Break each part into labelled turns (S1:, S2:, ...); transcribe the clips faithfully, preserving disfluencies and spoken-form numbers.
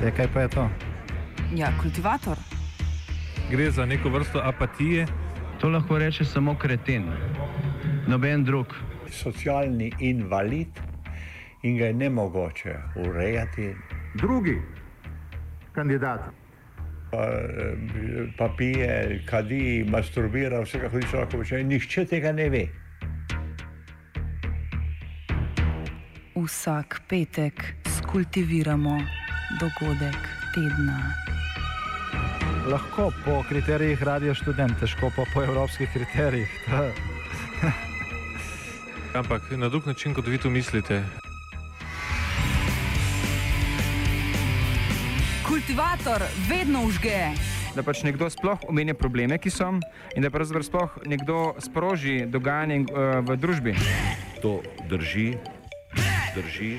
S1: Ja, kaj pa je to?
S2: Ja, kultivator.
S3: Gre za neko vrsto apatije.
S4: To lahko reče samo kreten, noben drug.
S5: Socialni invalid in ga je nemogoče urejati.
S1: Drugi kandidat.
S5: Pa, pa pije, kadi, masturbira, vse kako ti lahko reče. Nihče tega ne ve.
S2: Vsak petek skultiviramo dogodek tedna.
S1: Lahko po kriterijih Radio Študent, težko pa po evropskih kriterijih.
S3: Ampak na drug način, kot vi to mislite.
S2: Kultivator vedno užge.
S6: Da pač nekdo sploh omenja probleme, ki so, in da pravzaprav sploh nekdo sproži dogajanje uh, v družbi.
S7: To drži, drži.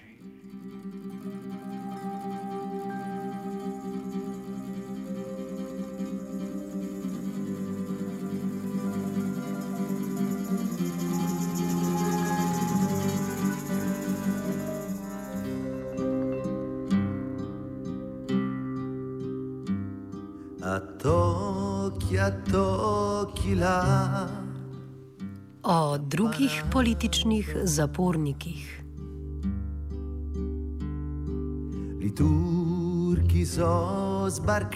S8: O drugih političnih zapornikih.
S9: Turchi so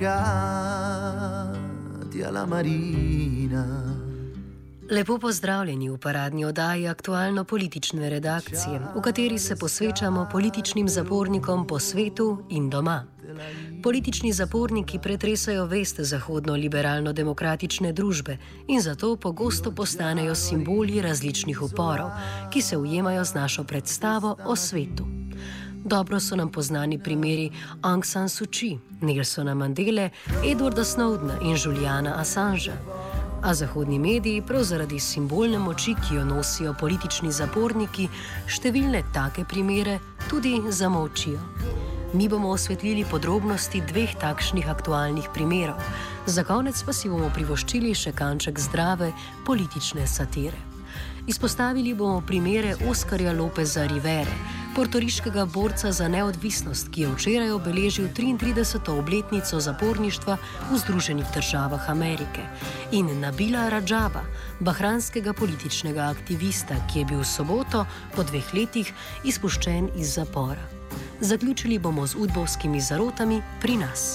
S9: sbarcati alla marina.
S8: Lepo pozdravljeni v paradni oddaji aktualno-politične redakcije, v kateri se posvečamo političnim zapornikom po svetu in doma. Politični zaporniki pretresajo vest zahodno-liberalno-demokratične družbe in zato pogosto postanejo simboli različnih uporov, ki se ujemajo z našo predstavo o svetu. Dobro so nam poznani primeri Aung San Suu Kyi, Nelsona Mandele, Edwarda Snowdena in Juliana Assangea. A zahodni mediji prav zaradi simbolne moči, ki jo nosijo politični zaporniki, številne take primere tudi zamolčijo. Mi bomo osvetlili podrobnosti dveh takšnih aktualnih primerov, za konec pa si bomo privoščili še kanček zdrave politične satire. Izpostavili bomo primere Oskarja Lopeza Rivere, portoriškega borca za neodvisnost, ki je včeraj obeležil triintrideseto obletnico zaporništva v Združenih državah Amerike, in Nabila Radžaba, bahranskega političnega aktivista, ki je bil v soboto po dveh letih izpuščen iz zapora. Zaključili bomo z udbovskimi zarotami pri nas.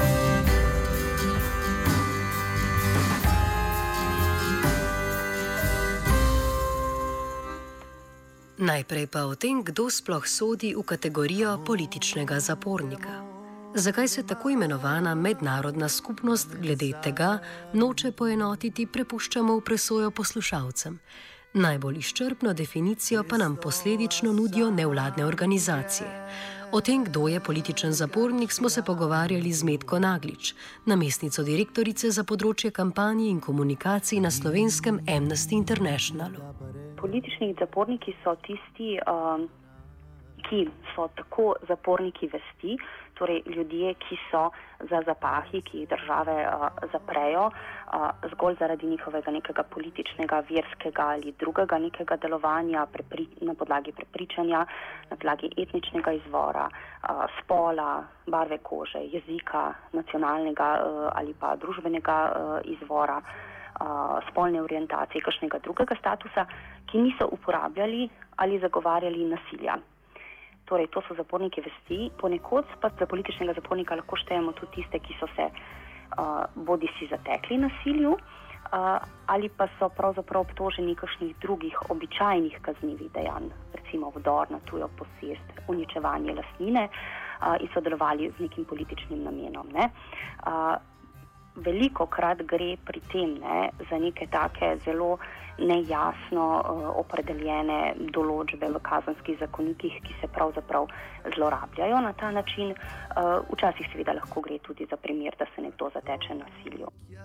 S8: Najprej pa o tem, kdo sploh sodi v kategorijo političnega zapornika. Zakaj se tako imenovana mednarodna skupnost glede tega noče poenotiti, prepuščamo v presojo poslušalcem. Najbolj izčrpno definicijo pa nam posledično nudijo nevladne organizacije. O tem, kdo je političen zapornik, smo se pogovarjali z Metko Naglič, namestnico direktorice za področje kampanje in komunikacij na slovenskem Amnesty Internationalu.
S10: Politični zaporniki so tisti, um, ki so tako zaporniki vesti, torej ljudje, ki so za zapahi, ki jih države uh, zaprejo, uh, zgolj zaradi njihovega nekega političnega, verskega ali drugega nekega delovanja prepri, na podlagi prepričanja, na podlagi etničnega izvora, uh, spola, barve kože, jezika, nacionalnega uh, ali pa družbenega uh, izvora, uh, spolne orientacije, kakšnega drugega statusa, ki niso uporabljali ali zagovarjali nasilja. Torej, to so zaporniki vesti. Ponekod pa za političnega zapornika lahko štejemo tudi tiste, ki so se uh, bodi si zatekli nasilju uh, ali pa so pravzaprav obtoženi kakšnih drugih običajnih kaznivih dejanj, recimo vdor na tujo posest, uničevanje lastnine uh, in sodelovali z nekim političnim namenom. Ne? Uh, veliko krat gre pri tem ne, za neke take zelo nejasno uh, opredeljene določbe v kazenskih zakonikih, ki se pravzaprav zlorabljajo na ta način. Uh, včasih seveda lahko gre tudi za primer, da se nekdo zateče nasilju.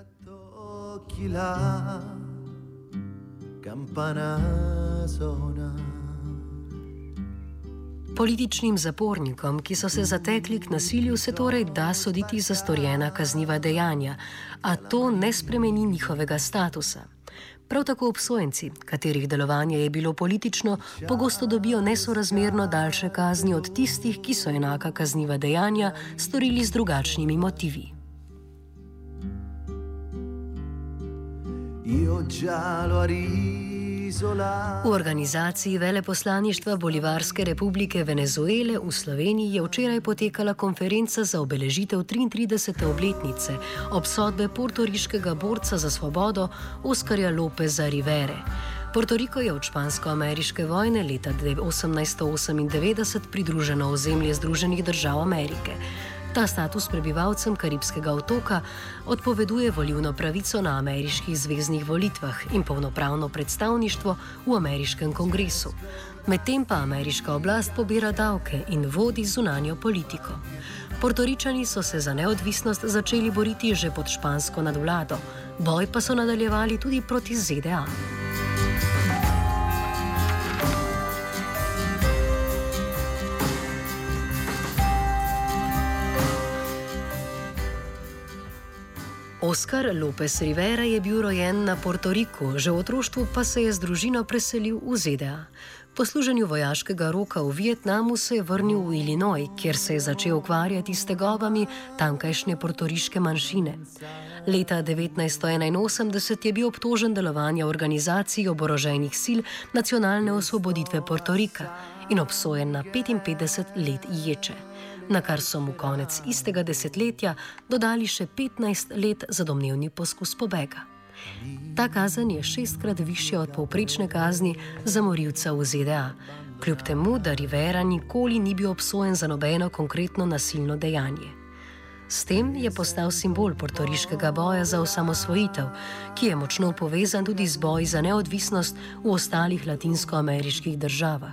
S8: Političnim zapornikom, ki so se zatekli k nasilju, se torej da soditi za storjena kazniva dejanja, a to ne spremeni njihovega statusa. Prav tako obsojenci, katerih delovanje je bilo politično, pogosto dobijo nesorazmerno daljše kazni od tistih, ki so enaka kazniva dejanja storili z drugačnimi motivi. V organizaciji Veleposlaništva Bolivarske republike Venezuele v Sloveniji je včeraj potekala konferenca za obeležitev triintridesete obletnice obsodbe portoriškega borca za svobodo Oskarja Lopeza Rivere. Portoriko je od špansko-ameriške vojne leta osemnajststo osemindevetdeset pridruženo ozemlje Združenih držav Amerike. Ta status prebivalcem Karibskega otoka odpoveduje volilno pravico na ameriških zveznih volitvah in polnopravno predstavništvo v ameriškem kongresu. Medtem pa ameriška oblast pobira davke in vodi zunanjo politiko. Portoričani so se za neodvisnost začeli boriti že pod špansko nadvlado, boj pa so nadaljevali tudi proti Z D A. Oscar Lopez Rivera je bil rojen na Portoriku, že v otroštvu pa se je z družino preselil v Z D A. Po služenju vojaškega roka v Vietnamu se je vrnil v Illinois, kjer se je začel ukvarjati s tegobami tamkajšnje portoriške manjšine. Leta devetnajststo enainosemdeset je bil obtožen delovanja organizacij oboroženih sil nacionalne osvoboditve Portorika in obsojen na petinpetdeset let ječe, na kar so mu konec istega desetletja dodali še petnajst let za domnevni poskus pobega. Ta kazen je šestkrat višja od povprečne kazni za morilca v Z D A, kljub temu, da Rivera nikoli ni bil obsojen za nobeno konkretno nasilno dejanje. S tem je postal simbol portoriškega boja za osamosvojitev, ki je močno povezan tudi z boji za neodvisnost v ostalih latinskoameriških državah.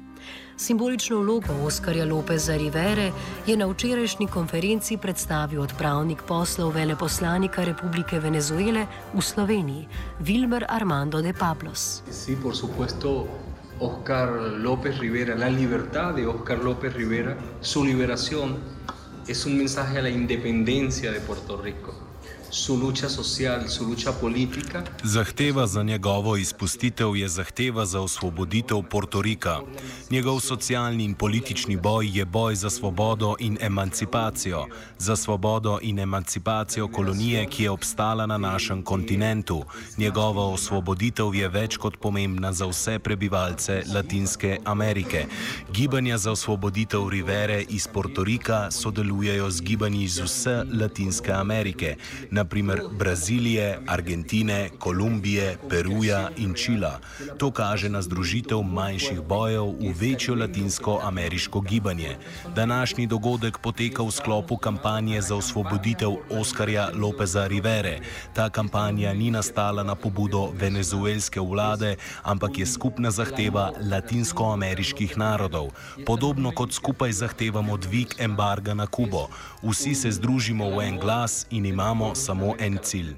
S8: Simbolično vlogo Oskarja Lopeza Rivere je na včerajšnji konferenci predstavil odpravnik poslov veleposlanika Republike Venezuele v Sloveniji, Wilmer Armando de Pablos.
S11: Sí, por supuesto, Oscar López Rivera, la libertad de Oscar López Rivera, su liberación es un mensaje a la independencia de Puerto Rico. Su lucha social, su lucha política.
S12: Zahteva za njegovo izpustitev je zahteva za osvoboditev Portorika. Njegov socialni in politični boj je boj za svobodo in emancipacijo, za svobodo in emancipacijo kolonije, ki je obstala na našem kontinentu. Njegova osvoboditev je več kot pomembna za vse prebivalce Latinske Amerike. Gibanja za osvoboditev Rivere iz Portorika sodelujejo z gibanji iz vse Latinske Amerike, naprimer Brazilije, Argentine, Kolumbije, Peruja in Čila. To kaže na združitev manjših bojev v večjo latinsko-ameriško gibanje. Današnji dogodek poteka v sklopu kampanje za osvoboditev Oskarja Lopeza Rivere. Ta kampanja ni nastala na pobudo venezuelske vlade, ampak je skupna zahteva latinsko-ameriških narodov. Podobno kot skupaj zahtevamo dvig embarga na Kubo. Vsi se združimo v en glas in imamo samo en cilj.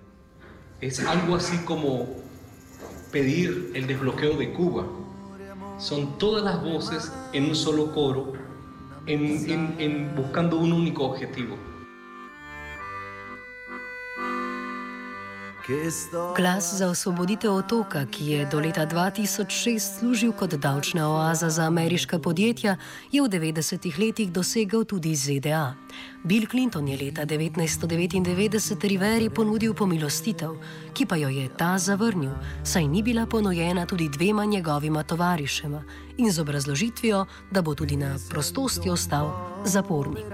S11: Es algo así como pedir el desbloqueo de Cuba. Son todas las voces en un solo coro, en, en, en buscando un único objetivo.
S8: Glas za osvoboditev otoka, ki je do leta dva tisoč šest služil kot davčna oaza za ameriška podjetja, je v devetdesetih letih dosegel tudi Z D A. Bill Clinton je leta devetnajststo devetindevetdeset Riveri ponudil pomilostitev, ki pa jo je ta zavrnil, saj ni bila ponujena tudi dvema njegovima tovarišema in z obrazložitvijo, da bo tudi na prostosti ostal zapornik.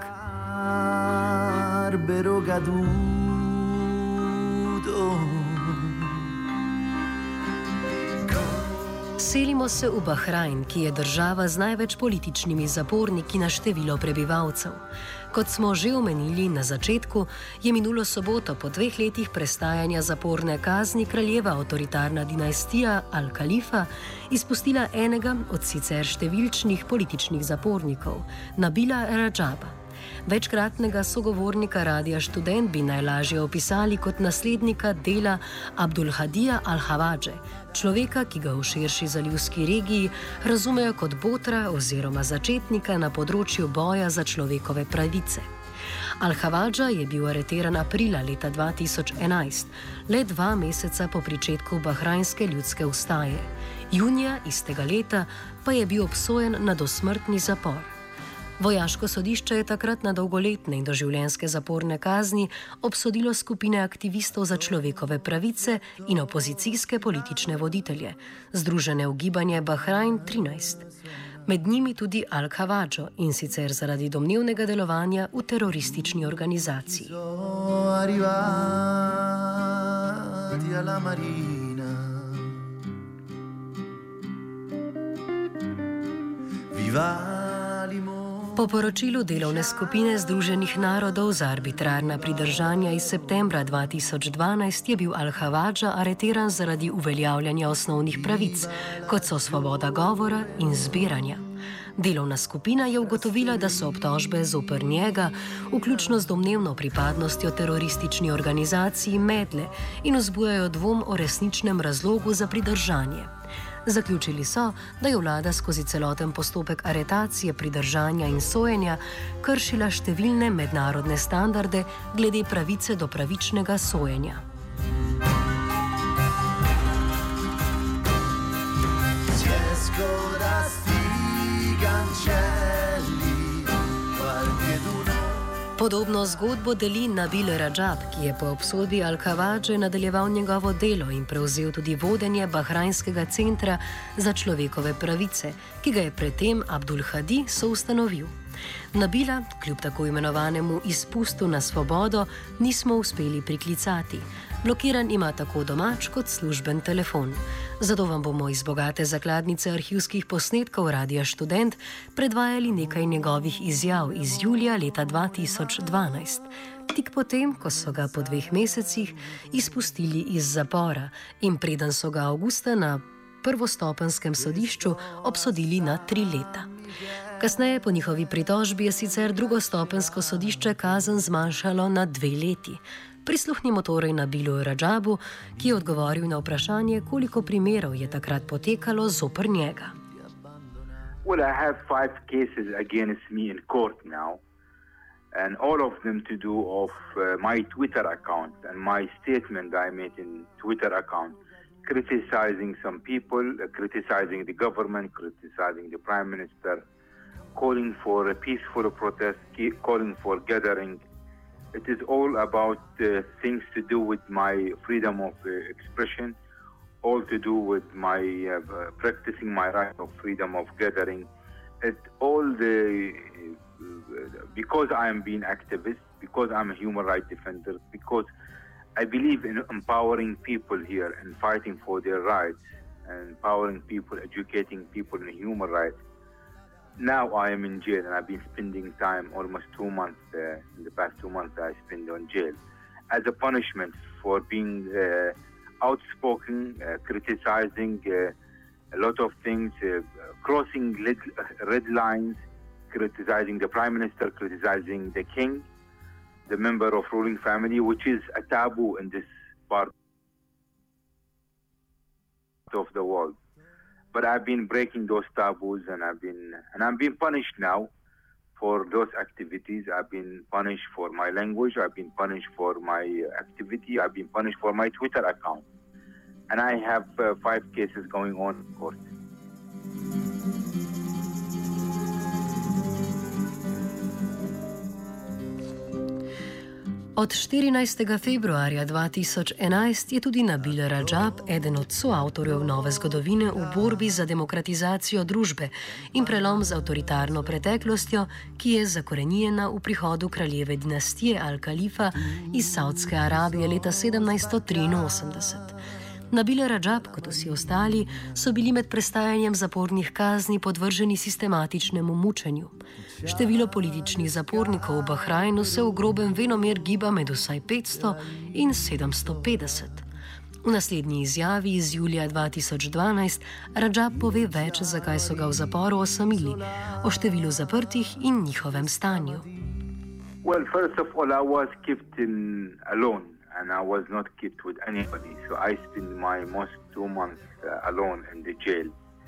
S8: Selimo se v Bahrajn, ki je država z največ političnimi zaporniki na število prebivalcev. Kot smo že omenili na začetku, je minulo soboto po dveh letih prestajanja zaporne kazni kraljeva avtoritarna dinastija Al-Khalifa izpustila enega od sicer številčnih političnih zapornikov, Nabila Rajaba. Večkratnega sogovornika Radia Študent bi najlažje opisali kot naslednika dela Abdulhadija Al-Havadže, človeka, ki ga v širši zalivski regiji razumejo kot botra oziroma začetnika na področju boja za človekove pravice. Al-Hawadža je bil areteran aprila leta dva tisoč enajst, le dva meseca po pričetku bahrajnske ljudske vstaje. Junija istega leta pa je bil obsojen na dosmrtni zapor. Vojaško sodišče je takrat na dolgoletne in doživljenjske zaporne kazni obsodilo skupine aktivistov za človekove pravice in opozicijske politične voditelje, združene v gibanje Bahrajn trinajst. Med njimi tudi Al-Hawadžo, in sicer zaradi domnevnega delovanja v teroristični organizaciji. Po poročilu delovne skupine Združenih narodov za arbitrarna pridržanja iz septembra dva tisoč dvanajst je bil Al-Hawadža areteran zaradi uveljavljanja osnovnih pravic, kot so svoboda govora in zbiranja. Delovna skupina je ugotovila, da so obtožbe zoper njega, vključno z domnevno pripadnostjo teroristični organizaciji, medle in vzbujajo dvom o resničnem razlogu za pridržanje. Zaključili so, da je vlada skozi celoten postopek aretacije, pridržanja in sojenja kršila številne mednarodne standarde glede pravice do pravičnega sojenja. Podobno zgodbo deli Nabil Rajab, ki je po obsodbi Al-Hawadže nadaljeval njegovo delo in prevzel tudi vodenje Bahrajnskega centra za človekove pravice, ki ga je predtem Abdul Hadi soustanovil. Nabila, kljub tako imenovanemu izpustu na svobodo, nismo uspeli priklicati. Blokiran ima tako domač kot služben telefon. Zato vam bomo iz bogate zakladnice arhivskih posnetkov Radia Študent predvajali nekaj njegovih izjav iz julija leta dva tisoč dvanajst, tik potem, ko so ga po dveh mesecih izpustili iz zapora in preden so ga avgusta na prvostopenskem sodišču obsodili na tri leta. Kasneje po njihovi pritožbi je sicer drugostopensko sodišče kazen zmanjšalo na dve leti. Prisluhnimo torej Nabilu Rajabu, ki je odgovoril na vprašanje, koliko primerov je takrat potekalo zoper njega.
S13: Well, I have five cases against me in court now, and all of them to do of uh, my Twitter account and my statement I made in Twitter account, criticizing some people, uh, criticizing the government, criticizing the Prime Minister, calling for a peaceful protest, calling for gathering. It is all about uh, things to do with my freedom of uh, expression, all to do with my uh, practicing my right of freedom of gathering. It all the uh, because I am being activist, because I'm a human rights defender, because I believe in empowering people here and fighting for their rights, and empowering people, educating people in human rights. Now I am in jail and I've been spending time, almost two months, uh, in the past two months I spent on jail, as a punishment for being uh, outspoken, uh, criticizing uh, a lot of things, uh, crossing red, red lines, criticizing the Prime Minister, criticizing the King, the member of ruling family, which is a taboo in this part of the world. But I've been breaking those taboos, and I've been and I'm being punished now for those activities. I've been punished for my language. I've been punished for my activity. I've been punished for my Twitter account, and I have uh, five cases going on in court.
S8: Od štirinajstega februarja dva tisoč enajst je tudi Nabil Rajab eden od soavtorjev nove zgodovine v borbi za demokratizacijo družbe in prelom z avtoritarno preteklostjo, ki je zakorenjena v prihodu kraljeve dinastije Al-Khalifa iz Saudske Arabije leta sedemnajststo triinosemdeset. Nabil Rajab, kot vsi ostali, so bili med prestajanjem zapornih kazni podvrženi sistematičnemu mučenju. Število političnih zapornikov v Bahrajnu se v grobem venomer giba med vsaj petsto in sedemsto petdeset. V naslednji izjavi iz julija dva tisoč dvanajst Rajab pove več, zakaj so ga v zaporu osamili, o številu zaprtih in njihovem stanju.
S13: Well, first of all, I was kept in alone. And I was not kept with anybody, so I spent my most two months uh, alone in the jail.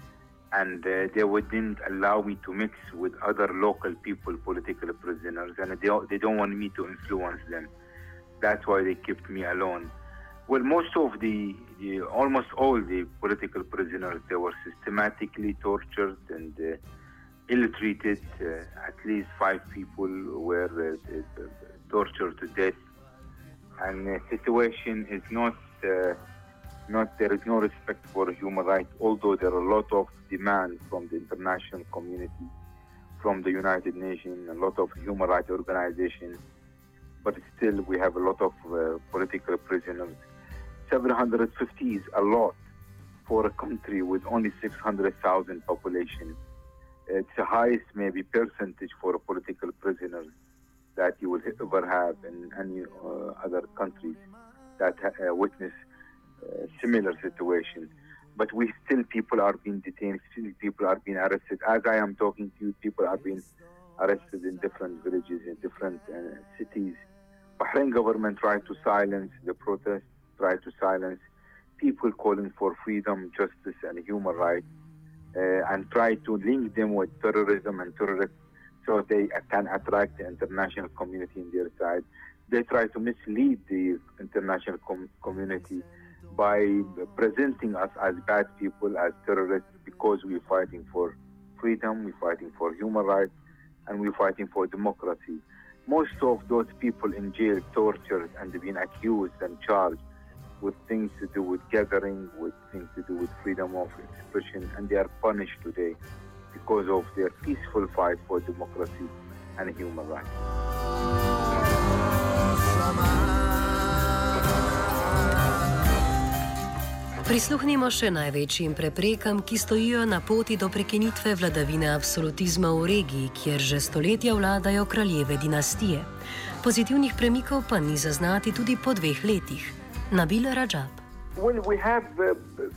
S13: and uh, they wouldn't allow me to mix with other local people, political prisoners, and they, they don't want me to influence them. That's why they kept me alone. Well, most of the, the almost all the political prisoners, they were systematically tortured and uh, ill-treated. Uh, at least five people were uh, tortured to death. And the situation is not, uh, not, there is no respect for human rights, although there are a lot of demands from the international community, from the United Nations, a lot of human rights organizations, but still we have a lot of uh, political prisoners. seven hundred fifty is a lot for a country with only six hundred thousand population. It's the highest maybe percentage for political prisoners that you will ever have in any uh, other countries that uh, witness uh, similar situation. But we still, people are being detained, still people are being arrested. As I am talking to you, people are being arrested in different villages, in different uh, cities. Bahrain government tried to silence the protests, tried to silence people calling for freedom, justice, and human rights, uh, and try to link them with terrorism and terrorists so they can attract the international community on their side. They try to mislead the international com community by presenting us as bad people, as terrorists, because we're fighting for freedom, we're fighting for human rights, and we're fighting for democracy. Most of those people in jail, tortured and being accused and charged with things to do with gathering, with things to do with freedom of expression, and they are punished today because of their peaceful fight for democracy and human rights.
S8: Prisluhnimo še največjim preprekam, ki stojijo na poti do prekinitve vladavine absolutizma v regiji, kjer že stoletja vladajo kraljeve dinastije. Pozitivnih premikov pa ni zaznati tudi po dveh letih. Nabil Rajab.
S13: Well, we have uh,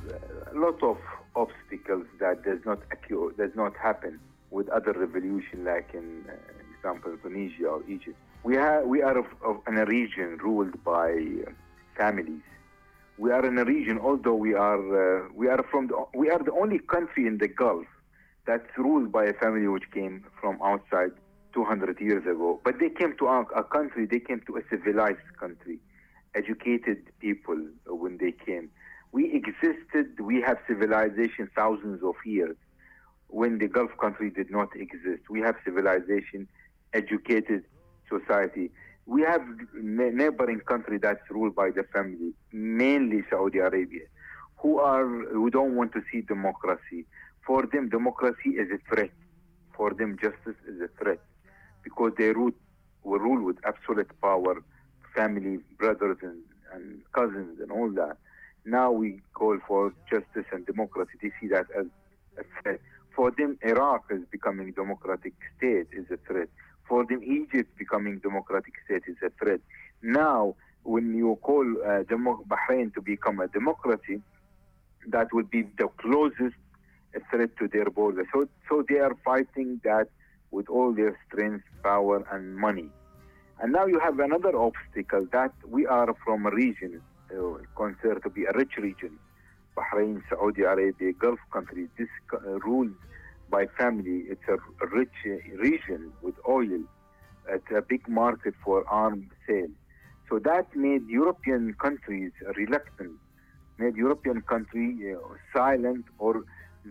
S13: a lot of obstacles that does not occur, does not happen with other revolutions, like in uh, example Tunisia or Egypt. We have we are of, of, in a region ruled by uh, families. We are in a region, although we are uh, we are from the, we are the only country in the Gulf that's ruled by a family which came from outside two hundred years ago. But they came to our, a country. They came to a civilized country, educated people when they came. We existed. We have civilization thousands of years when the Gulf country did not exist. We have civilization, educated society. We have a neighboring country that's ruled by the family, mainly Saudi Arabia, who are who don't want to see democracy. For them, democracy is a threat. For them, justice is a threat, because they rule, were ruled with absolute power, family, brothers and, and cousins and all that. Now we call for justice and democracy. They see that as a threat. For them, Iraq is becoming a democratic state is a threat. For them, Egypt becoming democratic state is a threat. Now, when you call uh, Bahrain to become a democracy, that would be the closest threat to their border. So, so they are fighting that with all their strength, power, and money. And now you have another obstacle, that we are from a region uh, considered to be a rich region. Bahrain, Saudi Arabia, Gulf countries, this uh, ruled by family. It's a rich region with oil. It's a big market for arms sale. So that made European countries reluctant, made European countries uh, silent, or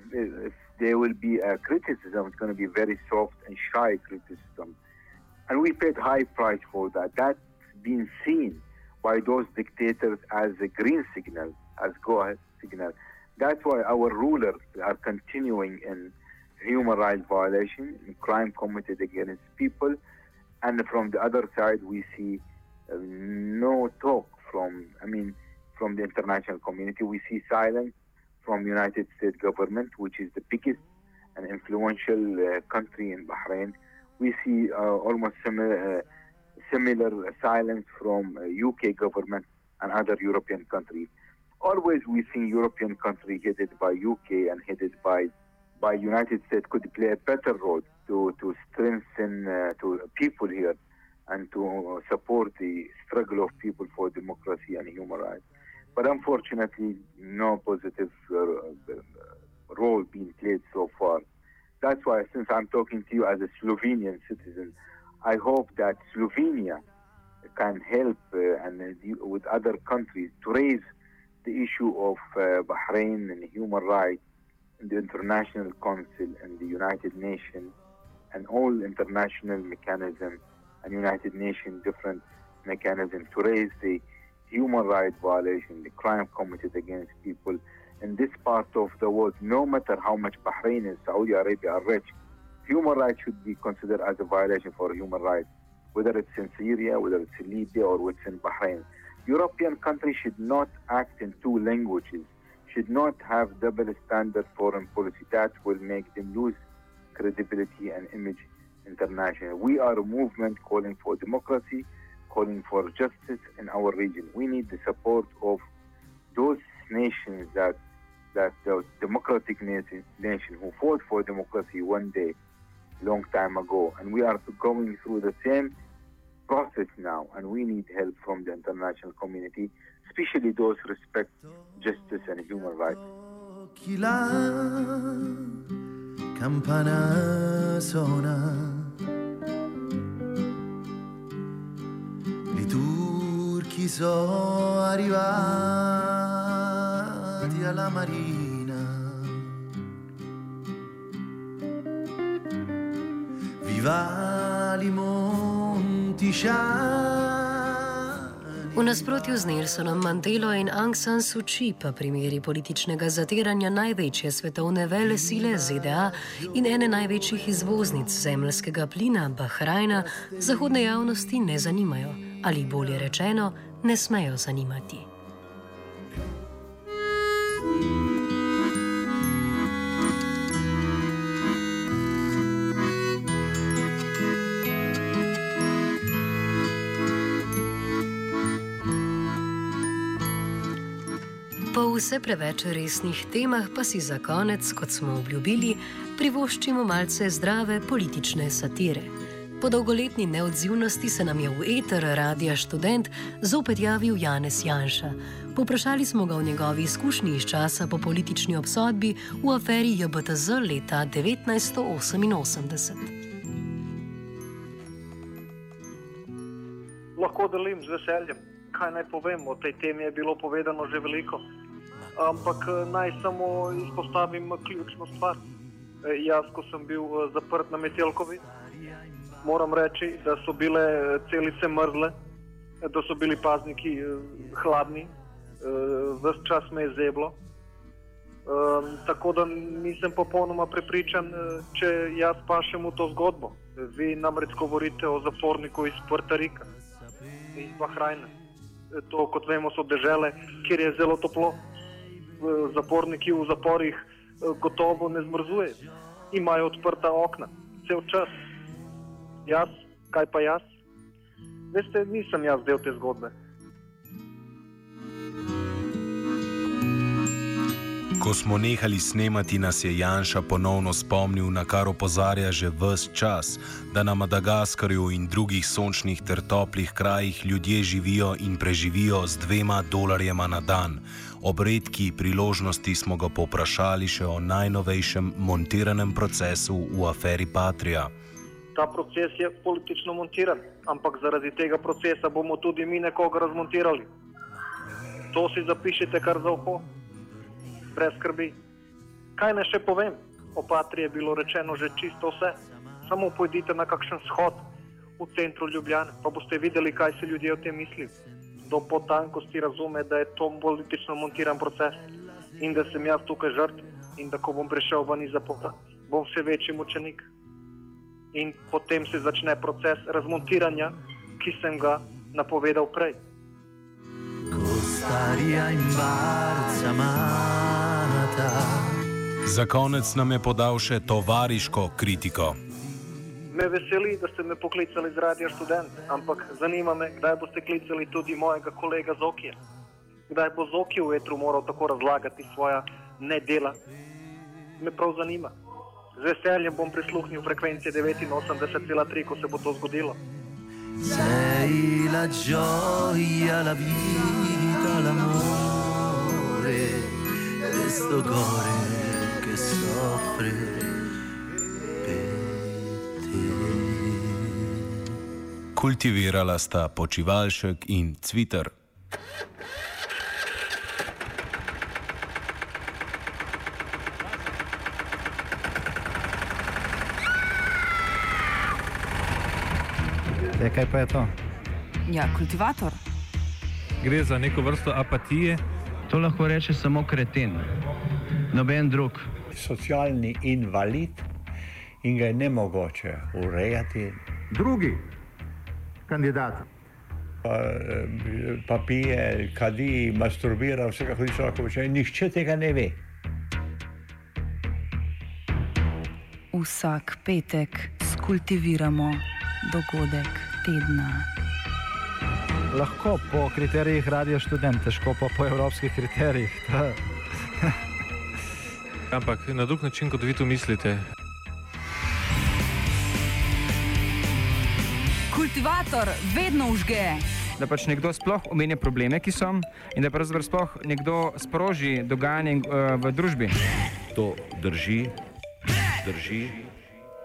S13: if there will be a criticism, it's going to be very soft and shy criticism. And we paid high price for that. That's been seen by those dictators as a green signal, as go-ahead signal. That's why our rulers are continuing in human rights violation, in crime committed against people. And from the other side, we see uh, no talk from, I mean, from the international community. We see silence from United States government, which is the biggest and influential uh, country in Bahrain. We see uh, almost similar, uh, similar silence from uh, U K government and other European countries. Always we see European country headed by U K and headed by by United States could play a better role to, to strengthen uh, to people here and to support the struggle of people for democracy and human rights. But unfortunately, no positive uh, role being played so far. That's why, since I'm talking to you as a Slovenian citizen, I hope that Slovenia can help uh, and uh, with other countries to raise the issue of uh, Bahrain and human rights in the International Council and the United Nations and all international mechanisms and United Nations different mechanisms to raise the human rights violation, the crime committed against people in this part of the world. No matter how much Bahrain and Saudi Arabia are rich, human rights should be considered as a violation for human rights, whether it's in Syria, whether it's in Libya, or what's in Bahrain. European countries should not act in two languages, should not have double standard foreign policy. That will make them lose credibility and image internationally. We are a movement calling for democracy, calling for justice in our region. We need the support of those nations that that those democratic nations nation who fought for democracy one day, long time ago, and we are going through the same process now, and we need help from the international community, especially those who respect justice and human rights.
S9: Campana suona, i turchi sono arrivati alla marina, vivali monticelli.
S8: V nasprotju z Nelsonom Mandelo in Aung San Suu Kyi pa primeri političnega zatiranja največje svetovne vele sile Z D A in ene največjih izvoznic zemeljskega plina Bahrajna zahodne javnosti ne zanimajo, ali bolje rečeno, ne smejo zanimati. Po vse preveč resnih temah pa si za konec, kot smo obljubili, privoščimo malce zdrave politične satire. Po dolgoletni neodzivnosti se nam je v eter Radia Študent zopet javil Janez Janša. Poprašali smo ga o njegovi izkušnji iz časa po politični obsodbi v aferi J B T Z leta devetnajststo oseminosemdeset.
S14: Lahko delim z veseljem. Kaj naj povem, o tej temi je bilo povedano že veliko. Ampak naj samo izpostavim ključno stvar. Jaz, ko sem bil zaprt na Metelkovi, moram reči, da so bile celice mrzle, da so bili pazniki hladni, ves čas me je zeblo. Tako da nisem popolnoma prepričan, če jaz pašem v to zgodbo. Vi namreč govorite o zaporniku iz Puerto Rika, iz Bahrajna. To, kot vemo, so dežele, kjer je zelo toplo. Zaporniki v zaporih gotovo ne zmrzujejo. Imajo odprta okna, cel čas. Jaz, kaj pa jaz? Veste, nisem jaz del te zgodbe.
S12: Ko smo nehali snemati, nas je Janša ponovno spomnil, na kar opozarja že ves čas, da na Madagaskarju in drugih sončnih ter toplih krajih ljudje živijo in preživijo z dvema dolarjema na dan. Ob redki priložnosti smo ga povprašali še o najnovejšem montiranem procesu v aferi Patria.
S14: Ta proces je politično montiran, ampak zaradi tega procesa bomo tudi mi nekoga razmontirali. To si zapišite kar za uho. Brez skrbi. Kaj ne še povem? O Patriji je bilo rečeno že čisto vse. Samo pojdite na kakšen shod v centru Ljubljane, pa boste videli, kaj si ljudje o tem mislijo. Do potankosti razume, da je to politično montiran proces in da sem jaz tukaj žrtev in da ko bom prišel ven iz zapora, bom vse večji mučenik. In potem se začne proces razmontiranja, ki sem ga napovedal prej.
S12: Za konec nam je podal še tovariško kritiko.
S14: Me veseli, da ste me poklicali z Radia Študent, ampak zanima me, kdaj boste klicali tudi mojega kolega Zokija. Kdaj bo Zoki v etru moral tako razlagati svoja nedela. Me prav zanima. Z veseljem bom prisluhnil frekvencije devetinosemdeset cela tri, ko se bo to zgodilo.
S9: Sei la gioia, la vita, l'amore, questo cuore che che soffre per te.
S12: Kultivirala sta Počivalšek in Cviter.
S1: E, kaj pa je to?
S2: Ja, kultivator.
S3: Gre za neko vrsto apatije.
S4: To lahko reče samo kreten, noben drug.
S5: Socialni invalid in ga je nemogoče urejati.
S15: Drugi kandidat.
S5: Pa, pa pije, kadi, masturbira, vsega hodi človeka počne. Nihče tega ne ve.
S2: Vsak petek skultiviramo dogodek tedna.
S1: Lahko po kriterijih Radio Študent, težko pa po evropskih kriterijih.
S3: Ampak na drug način, kot vi to mislite.
S2: Kultivator vedno užge.
S6: Da pač nekdo sploh omenja probleme, ki so, in da pravzaprav sploh nekdo sproži dogajanje uh, v družbi.
S7: To drži, drži.